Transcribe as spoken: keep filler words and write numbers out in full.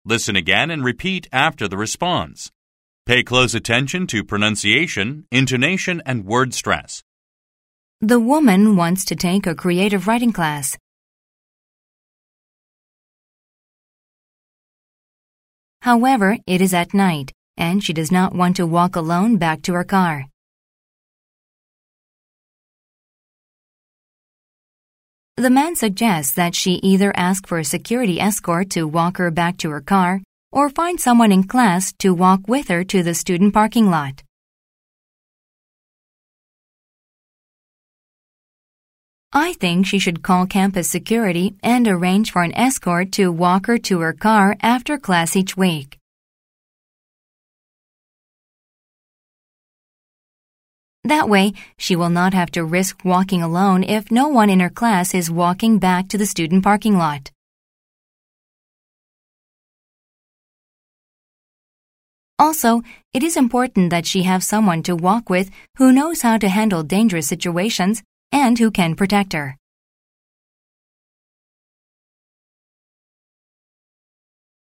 Listen again and repeat after the response. Pay close attention to pronunciation, intonation, and word stress. The woman wants to take a creative writing class. However, it is at night, and she does not want to walk alone back to her car. The man suggests that she either ask for a security escort to walk her back to her car or find someone in class to walk with her to the student parking lot. I think she should call campus security and arrange for an escort to walk her to her car after class each week. That way, she will not have to risk walking alone if no one in her class is walking back to the student parking lot. Also, it is important that she have someone to walk with who knows how to handle dangerous situations and who can protect her.